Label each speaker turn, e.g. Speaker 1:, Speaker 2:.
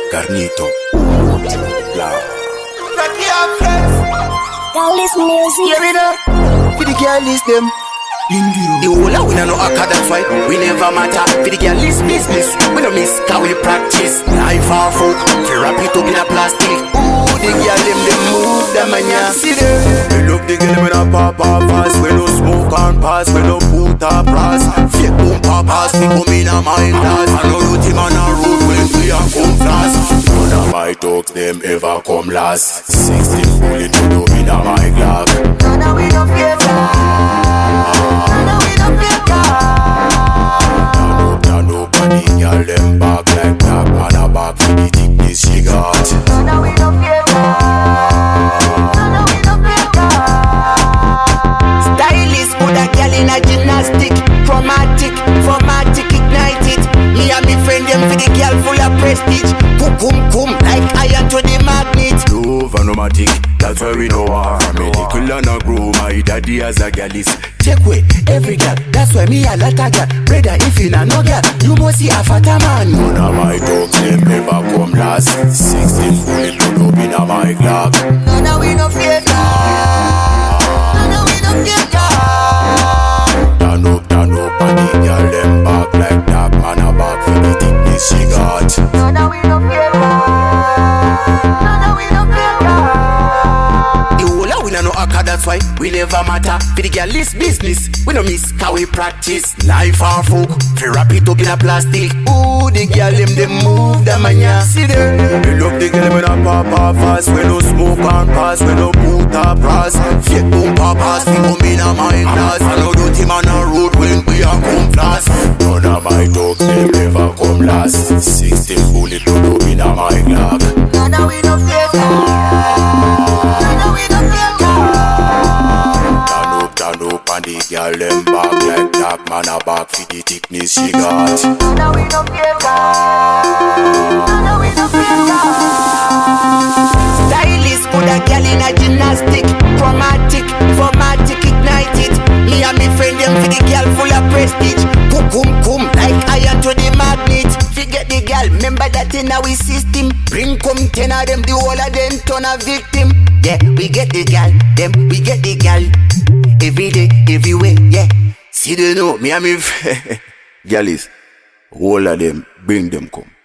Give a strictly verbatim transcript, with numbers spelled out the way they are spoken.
Speaker 1: Carnito. La.
Speaker 2: Girlies music.
Speaker 1: Hear me now. For the girlies them. The whole of we no acca, that's why we never matter. For the girlies business, we no miss, cause we practice. Life our folk, fi wrap it up in a plastic. Ooh, the girl them, them move, them mania. See them. We love the girl when a pop up pass. We no smoke and pass, we no put up brass. Fake boom pop pass, we come in a mind class. I know root him on a road when we are come fast. None of my dogs them ever come last. Sixteen bullet to do in a my Glock.
Speaker 2: None of we no fear God. None of we no fear God.
Speaker 1: Now nobody girl them back like that. Man a back for the thickness she got.
Speaker 2: None of we no fear God. None of we no fear God.
Speaker 3: Stylist put a girl in a gymnastic. Chromatic, formatic, ignite it. Me and me friend them for the girl full of prestige. Kum kum kum like iron to the magnet.
Speaker 1: Love and romantic, that's why we know her. Medical and a grow, my daddy as a gallist. Check way, every girl, that's why me a lot of girl. Brother, if you na no girl, you must see a fatter man. None of my dogs them ever come last. Sixteen bullet put up in a my Glock.
Speaker 2: None of we no fear God. None of we no fear God.
Speaker 1: Turn up, turn up, and the girl them back like that. Man a back for the thickness she got.
Speaker 2: None of we no fear God. None of we no fear God.
Speaker 1: The whole of we no acca, that's why we never matter. For the girl is business, we no miss, cause we practice. Life our folk, fi wrap it up in a plastic. Ooh, the girl them, them move, the mania. See them. We love the girl when a pop up fast. We no smoke and pass, we no put up brass. Fake boom pop pass, we come in a my class. I know do him on a road when we are come fast. None of my dogs them ever come last. Sixteen bullet to do in a my Glock.
Speaker 2: None of we no fear God. None of we no fear God.
Speaker 1: Turn up, turn up, and the girl them back like that. Man a back for the thickness she got.
Speaker 2: None of we no fear God. None of we no fear God.
Speaker 3: Stylist put a girl in a gymnastic. Chromatic, formatic, ignite it. Me and me friend them for the girl full of prestige. Kum kum kum like iron to the magnet. Forget the girl, remember that in our system. Bring come ten of them, the whole of them turn a victim. Yeah, we get the girl, them we get the girl. Every day, everywhere, yeah.
Speaker 1: See they know, me and me Girlies, all of them, bring them come.